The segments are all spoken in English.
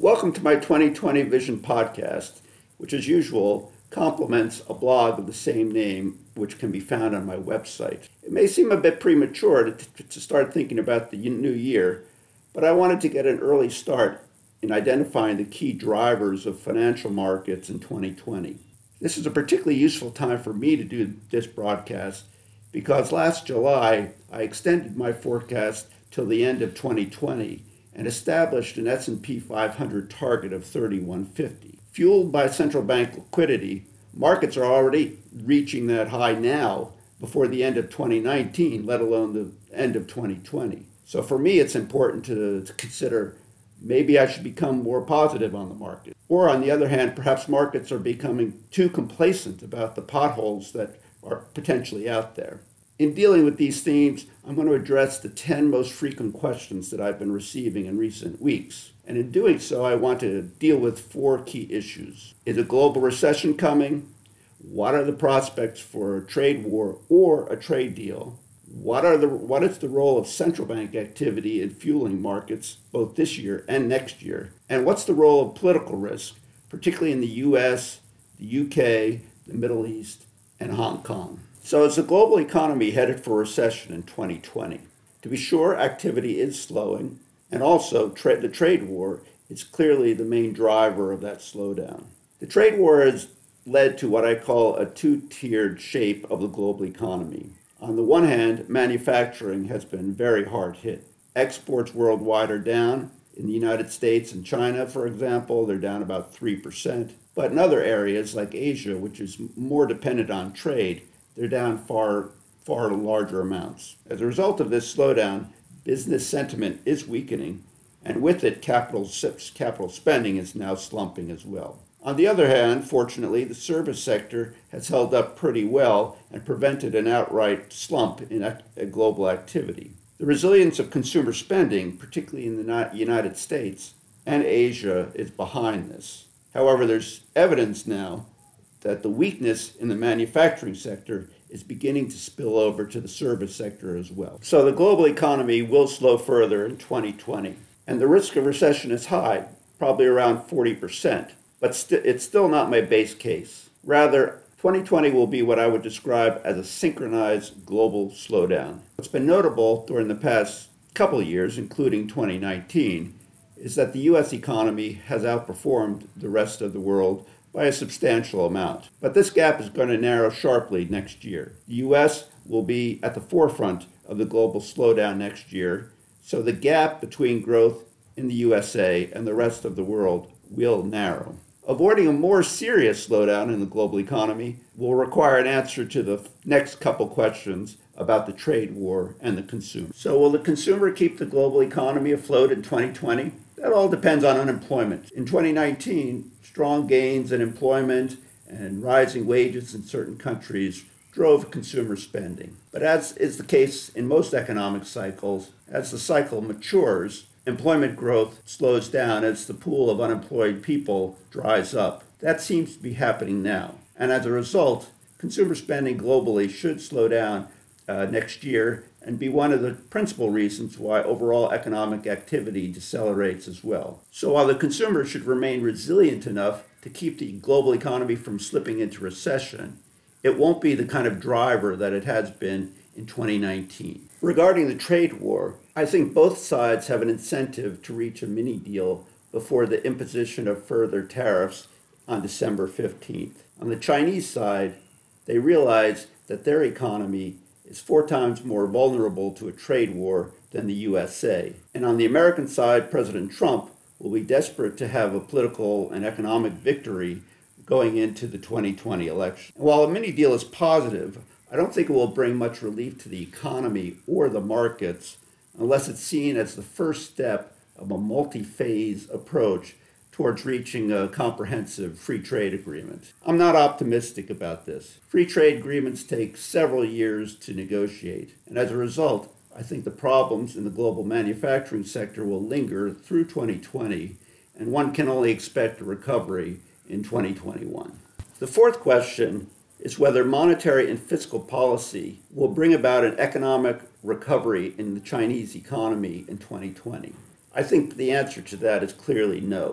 Welcome to my 2020 Vision podcast, which as usual complements a blog of the same name, which can be found on my website. It may seem a bit premature to start thinking about the new year, but I wanted to get an early start in identifying the key drivers of financial markets in 2020. This is a particularly useful time for me to do this broadcast because last July I extended my forecast till the end of 2020 and established an S&P 500 target of 3150. Fueled by central bank liquidity, markets are already reaching that high now before the end of 2019, let alone the end of 2020. So for me, it's important to consider maybe I should become more positive on the market. Or on the other hand, perhaps markets are becoming too complacent about the potholes that are potentially out there. In dealing with these themes, I'm going to address the 10 most frequent questions that I've been receiving in recent weeks. And in doing so, I want to deal with 4 key issues. Is a global recession coming? What are the prospects for a trade war or a trade deal? What is the role of central bank activity in fueling markets both this year and next year? And what's the role of political risk, particularly in the US, the UK, the Middle East, and Hong Kong? So is the global economy headed for recession in 2020? To be sure, activity is slowing, and also the trade war is clearly the main driver of that slowdown. The trade war has led to what I call a two-tiered shape of the global economy. On the one hand, manufacturing has been very hard hit. Exports worldwide are down. In the United States and China, for example, they're down about 3%. But in other areas like Asia, which is more dependent on trade, they're down far larger amounts. As a result of this slowdown, business sentiment is weakening, and with it, capital spending is now slumping as well. On the other hand, fortunately, the service sector has held up pretty well and prevented an outright slump in global activity. The resilience of consumer spending, particularly in the United States and Asia, is behind this. However, there's evidence now that the weakness in the manufacturing sector is beginning to spill over to the service sector as well. So the global economy will slow further in 2020, and the risk of recession is high, probably around 40%. But it's still not my base case. Rather, 2020 will be what I would describe as a synchronized global slowdown. What's been notable during the past couple of years, including 2019, is that the U.S. economy has outperformed the rest of the world by a substantial amount. But this gap is going to narrow sharply next year. The U.S. will be at the forefront of the global slowdown next year, so the gap between growth in the USA and the rest of the world will narrow. Avoiding a more serious slowdown in the global economy will require an answer to the next couple questions about the trade war and the consumer. So will the consumer keep the global economy afloat in 2020? That all depends on unemployment. In 2019, strong gains in employment and rising wages in certain countries drove consumer spending. But as is the case in most economic cycles, as the cycle matures, employment growth slows down as the pool of unemployed people dries up. That seems to be happening now. And as a result, consumer spending globally should slow down next year and be one of the principal reasons why overall economic activity decelerates as well. So while the consumer should remain resilient enough to keep the global economy from slipping into recession, it won't be the kind of driver that it has been in 2019. Regarding the trade war, I think both sides have an incentive to reach a mini deal before the imposition of further tariffs on December 15th. On the Chinese side, they realize that their economy is 4 times more vulnerable to a trade war than the USA. And on the American side, President Trump will be desperate to have a political and economic victory going into the 2020 election. And while a mini deal is positive, I don't think it will bring much relief to the economy or the markets unless it's seen as the first step of a multi-phase approach towards reaching a comprehensive free trade agreement. I'm not optimistic about this. Free trade agreements take several years to negotiate, and as a result, I think the problems in the global manufacturing sector will linger through 2020, and one can only expect a recovery in 2021. The fourth question is whether monetary and fiscal policy will bring about an economic recovery in the Chinese economy in 2020. I think the answer to that is clearly no.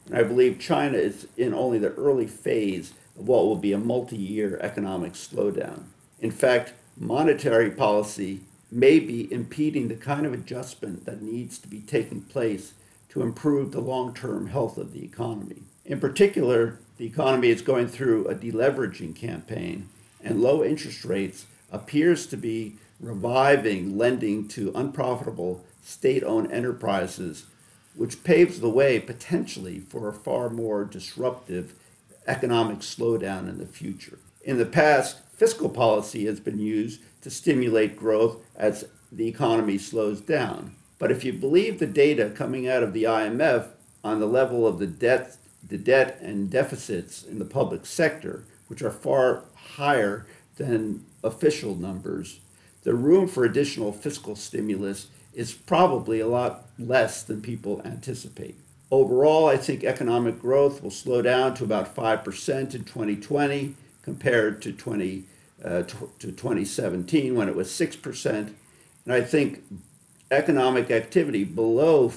And I believe China is in only the early phase of what will be a multi-year economic slowdown. In fact, monetary policy may be impeding the kind of adjustment that needs to be taking place to improve the long-term health of the economy. In particular, the economy is going through a deleveraging campaign, and low interest rates appears to be reviving lending to unprofitable state-owned enterprises, which paves the way potentially for a far more disruptive economic slowdown in the future. In the past, fiscal policy has been used to stimulate growth as the economy slows down. But if you believe the data coming out of the IMF on the level of the debt and deficits in the public sector, which are far higher than official numbers, the room for additional fiscal stimulus is probably a lot less than people anticipate. Overall, I think economic growth will slow down to about 5% in 2020 compared to 2017 when it was 6%. And I think economic activity below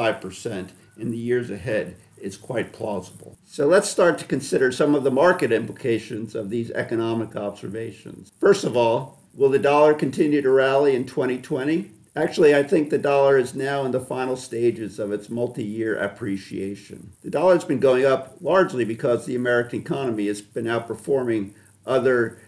5% in the years ahead is quite plausible. So let's start to consider some of the market implications of these economic observations. First of all, will the dollar continue to rally in 2020? Actually, I think the dollar is now in the final stages of its multi-year appreciation. The dollar has been going up largely because the American economy has been outperforming other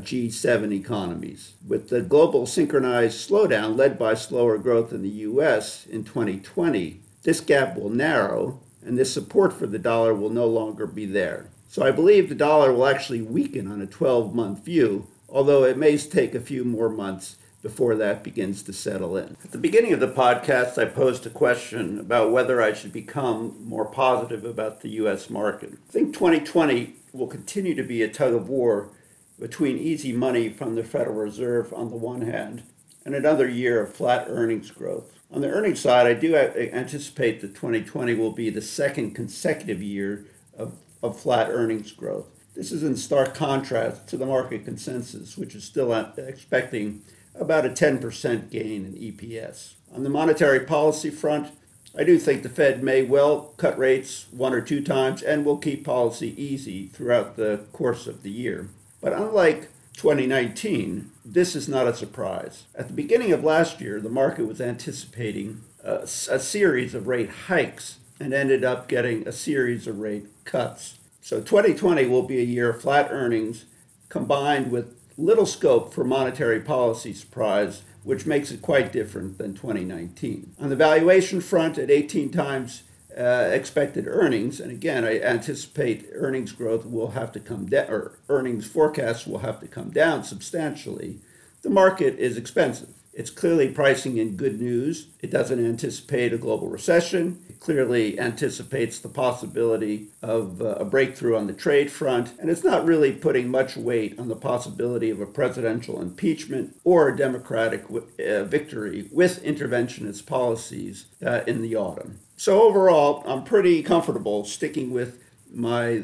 G7 economies. With the global synchronized slowdown led by slower growth in the U.S. in 2020, this gap will narrow, and this support for the dollar will no longer be there. So I believe the dollar will actually weaken on a 12-month view, although it may take a few more months before that begins to settle in. At the beginning of the podcast, I posed a question about whether I should become more positive about the U.S. market. I think 2020 will continue to be a tug of war between easy money from the Federal Reserve on the one hand and another year of flat earnings growth. On the earnings side, I do anticipate that 2020 will be the second consecutive year of flat earnings growth. This is in stark contrast to the market consensus, which is still expecting about a 10% gain in EPS. On the monetary policy front, I do think the Fed may well cut rates one or two times and will keep policy easy throughout the course of the year. But unlike 2019, this is not a surprise. At the beginning of last year, the market was anticipating a series of rate hikes and ended up getting a series of rate cuts. So 2020 will be a year of flat earnings combined with little scope for monetary policy surprise, which makes it quite different than 2019. On the valuation front, at 18 times expected earnings, and again, I anticipate earnings growth will have to come down, or earnings forecasts will have to come down substantially. The market is expensive. It's clearly pricing in good news. It doesn't anticipate a global recession. It clearly anticipates the possibility of a breakthrough on the trade front. And it's not really putting much weight on the possibility of a presidential impeachment or a Democratic victory with interventionist policies in the autumn. So overall, I'm pretty comfortable sticking with my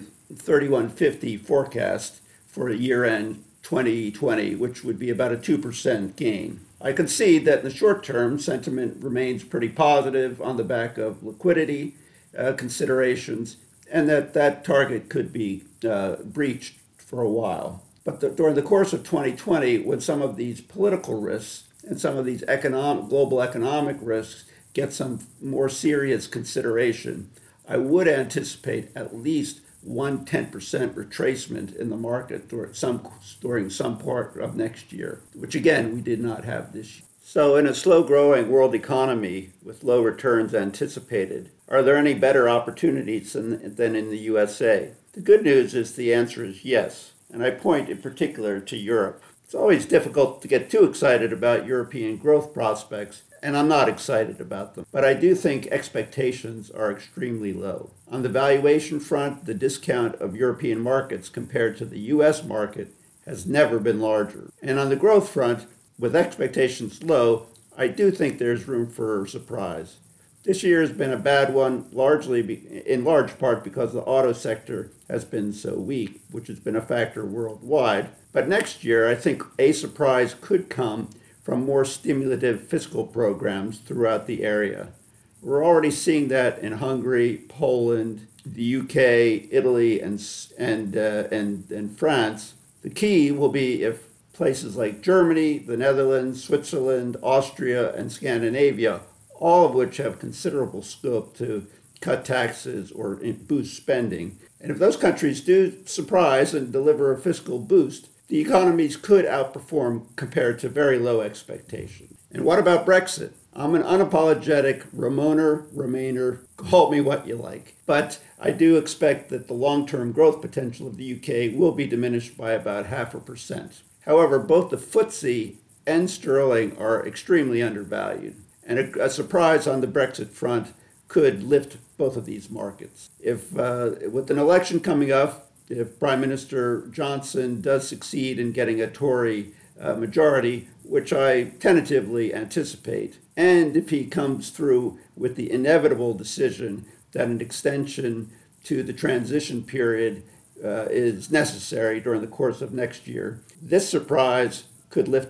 3150 forecast for year-end 2020, which would be about a 2% gain. I concede that in the short term, sentiment remains pretty positive on the back of liquidity considerations, and that target could be breached for a while. But during the course of 2020, when some of these political risks and some of these global economic risks get some more serious consideration, I would anticipate at least 10% retracement in the market during some part of next year, which again, we did not have this year. So in a slow-growing world economy with low returns anticipated, are there any better opportunities than in the USA? The good news is the answer is yes, and I point in particular to Europe. It's always difficult to get too excited about European growth prospects, and I'm not excited about them. But I do think expectations are extremely low. On the valuation front, the discount of European markets compared to the U.S. market has never been larger. And on the growth front, with expectations low, I do think there's room for surprise. This year has been a bad one, in large part because the auto sector has been so weak, which has been a factor worldwide. But next year, I think a surprise could come from more stimulative fiscal programs throughout the area. We're already seeing that in Hungary, Poland, the UK, Italy, and France. The key will be if places like Germany, the Netherlands, Switzerland, Austria, and Scandinavia, all of which have considerable scope to cut taxes or boost spending. And if those countries do surprise and deliver a fiscal boost, the economies could outperform compared to very low expectations. And what about Brexit? I'm an unapologetic Remainer, call me what you like. But I do expect that the long-term growth potential of the UK will be diminished by about 0.5%. However, both the FTSE and sterling are extremely undervalued. And a surprise on the Brexit front could lift both of these markets. If, with an election coming up, if Prime Minister Johnson does succeed in getting a Tory majority, which I tentatively anticipate, and if he comes through with the inevitable decision that an extension to the transition period is necessary during the course of next year, this surprise could lift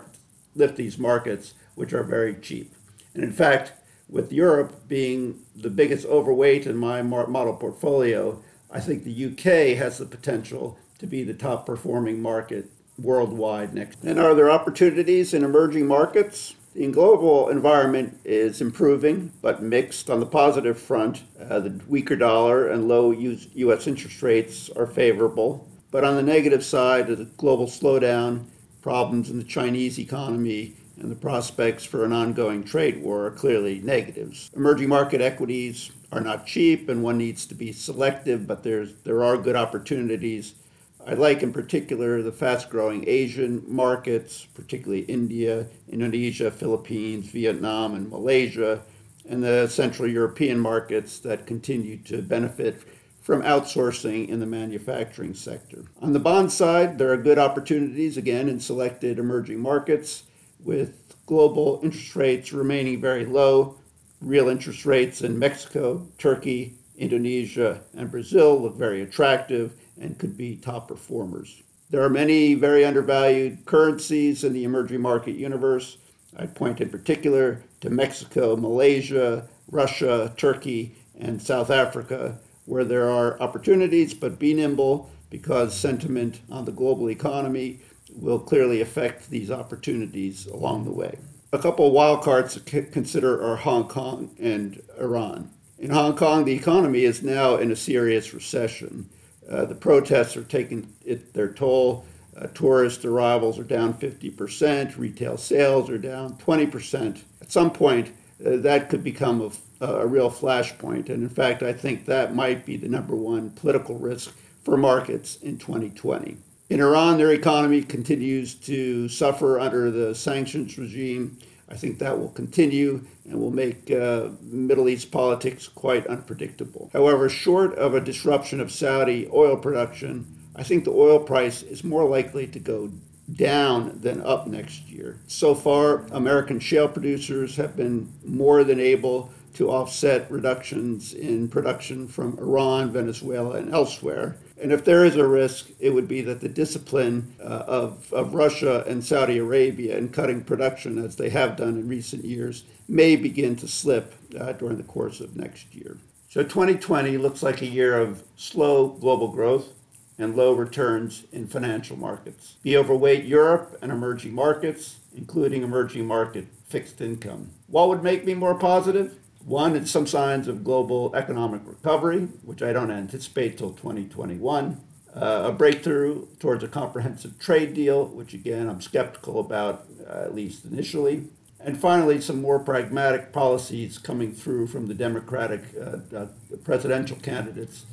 these markets, which are very cheap. And in fact, with Europe being the biggest overweight in my model portfolio, I think the UK has the potential to be the top performing market worldwide next. And are there opportunities in emerging markets? The global environment is improving, but mixed. On the positive front, the weaker dollar and low U.S. interest rates are favorable. But on the negative side, the global slowdown, problems in the Chinese economy, and the prospects for an ongoing trade war are clearly negatives. Emerging market equities are not cheap, and one needs to be selective, but there are good opportunities. I like in particular the fast-growing Asian markets, particularly India, Indonesia, Philippines, Vietnam, and Malaysia, and the Central European markets that continue to benefit from outsourcing in the manufacturing sector. On the bond side, there are good opportunities, again, in selected emerging markets, with global interest rates remaining very low. Real interest rates in Mexico, Turkey, Indonesia, and Brazil look very attractive and could be top performers. There are many very undervalued currencies in the emerging market universe. I'd point in particular to Mexico, Malaysia, Russia, Turkey, and South Africa, where there are opportunities, but be nimble because sentiment on the global economy will clearly affect these opportunities along the way. A couple of wild cards to consider are Hong Kong and Iran. In Hong Kong, the economy is now in a serious recession. The protests are taking their toll. Tourist arrivals are down 50%. Retail sales are down 20%. At some point, that could become a real flashpoint. And in fact, I think that might be the number one political risk for markets in 2020. In Iran, their economy continues to suffer under the sanctions regime. I think that will continue and will make Middle East politics quite unpredictable. However, short of a disruption of Saudi oil production, I think the oil price is more likely to go down than up next year. So far, American shale producers have been more than able to offset reductions in production from Iran, Venezuela, and elsewhere. And if there is a risk, it would be that the discipline of Russia and Saudi Arabia in cutting production, as they have done in recent years, may begin to slip during the course of next year. So 2020 looks like a year of slow global growth and low returns in financial markets. Be overweight Europe and emerging markets, including emerging market fixed income. What would make me more positive? One, it's some signs of global economic recovery, which I don't anticipate till 2021. A breakthrough towards a comprehensive trade deal, which again I'm skeptical about, at least initially. And finally, some more pragmatic policies coming through from the Democratic presidential candidates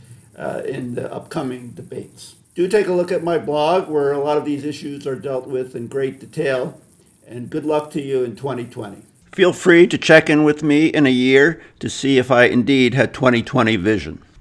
in the upcoming debates. Do take a look at my blog, where a lot of these issues are dealt with in great detail. And good luck to you in 2020. Feel free to check in with me in a year to see if I indeed had 2020 vision.